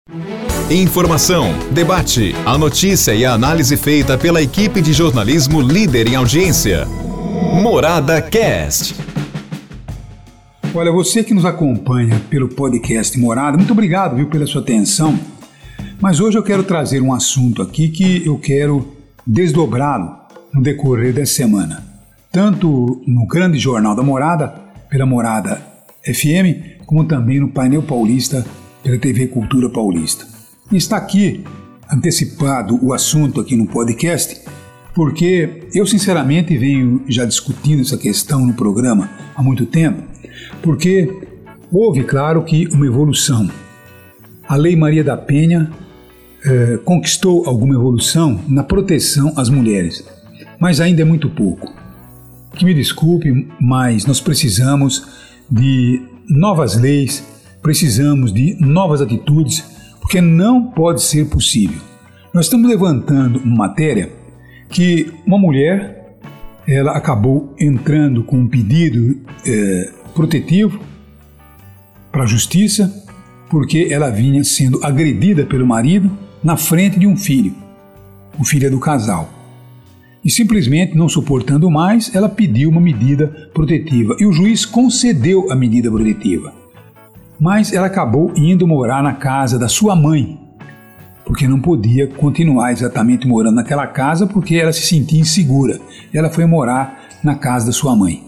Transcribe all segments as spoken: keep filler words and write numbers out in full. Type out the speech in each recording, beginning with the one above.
Informação, debate, a notícia e a análise feita pela equipe de jornalismo líder em audiência. Morada Cast. Olha, você que nos acompanha pelo podcast Morada, muito obrigado, viu, pela sua atenção. Mas hoje eu quero trazer um assunto aqui que eu quero desdobrá-lo no decorrer dessa semana. Tanto no grande jornal da Morada, pela Morada F M, como também no painel paulista, pela T V Cultura Paulista. E está aqui antecipado o assunto aqui no podcast, porque eu sinceramente venho já discutindo essa questão no programa há muito tempo, porque houve, claro, que uma evolução. A Lei Maria da Penha eh, conquistou alguma evolução na proteção às mulheres, mas ainda é muito pouco. Que me desculpe, mas nós precisamos de novas leis, precisamos de novas atitudes, porque não pode ser possível. Nós estamos levantando uma matéria que uma mulher, ela acabou entrando com um pedido eh, protetivo para a justiça, porque ela vinha sendo agredida pelo marido na frente de um filho, o filho é do casal. E simplesmente não suportando mais, ela pediu uma medida protetiva e o juiz concedeu a medida protetiva. Mas ela acabou indo morar na casa da sua mãe, porque não podia continuar exatamente morando naquela casa porque ela se sentia insegura. Ela foi morar na casa da sua mãe.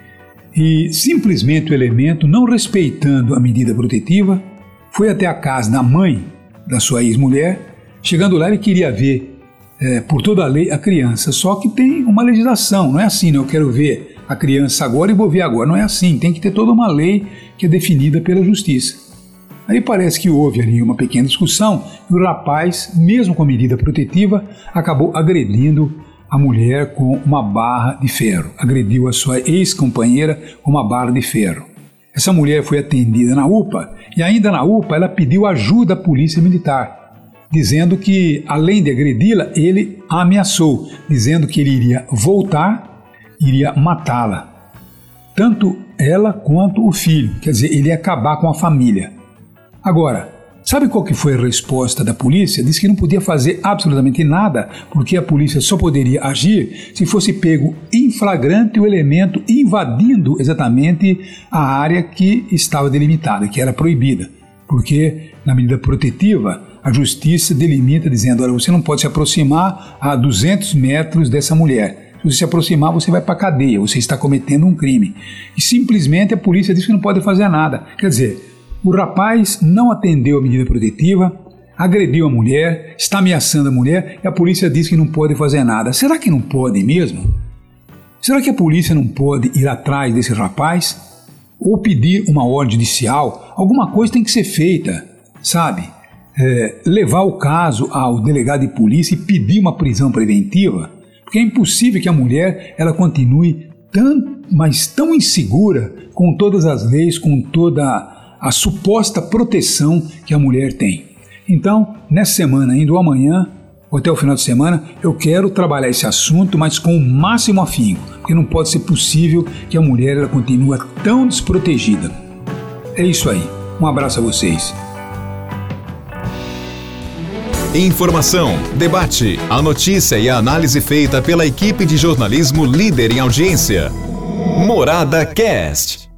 E simplesmente o elemento, não respeitando a medida protetiva, foi até a casa da mãe da sua ex-mulher. Chegando lá, ele queria ver, é, por toda a lei, a criança. Só que tem uma legislação, não é assim, né? Eu quero ver a criança agora e vou ver agora. Não é assim, tem que ter toda uma lei que é definida pela justiça. Aí parece que houve ali uma pequena discussão e o rapaz, mesmo com a medida protetiva, acabou agredindo a mulher com uma barra de ferro. Agrediu a sua ex-companheira com uma barra de ferro. Essa mulher foi atendida na U P A e ainda na U P A ela pediu ajuda à polícia militar, dizendo que, além de agredi-la, ele a ameaçou, dizendo que ele iria voltar, iria matá-la. Tanto ela quanto o filho, quer dizer, ele ia acabar com a família. Agora, sabe qual que foi a resposta da polícia? Diz que não podia fazer absolutamente nada, porque a polícia só poderia agir se fosse pego em flagrante o elemento invadindo exatamente a área que estava delimitada, que era proibida. Porque na medida protetiva, a justiça delimita dizendo, olha, você não pode se aproximar a duzentos metros dessa mulher. Se você se aproximar, você vai para a cadeia, você está cometendo um crime. E simplesmente a polícia diz que não pode fazer nada. Quer dizer, o rapaz não atendeu a medida protetiva, agrediu a mulher, está ameaçando a mulher e a polícia diz que não pode fazer nada. Será que não pode mesmo? Será que a polícia não pode ir atrás desse rapaz? Ou pedir uma ordem judicial? Alguma coisa tem que ser feita, sabe? É, levar o caso ao delegado de polícia e pedir uma prisão preventiva? Porque é impossível que a mulher ela continue tão, mas tão insegura com todas as leis, com toda a suposta proteção que a mulher tem. Então, nessa semana ainda ou amanhã, ou até o final de semana, eu quero trabalhar esse assunto, mas com o máximo afinco, porque não pode ser possível que a mulher ela continue tão desprotegida. É isso aí. Um abraço a vocês. Informação, debate, a notícia e a análise feita pela equipe de jornalismo líder em audiência. Morada Cast.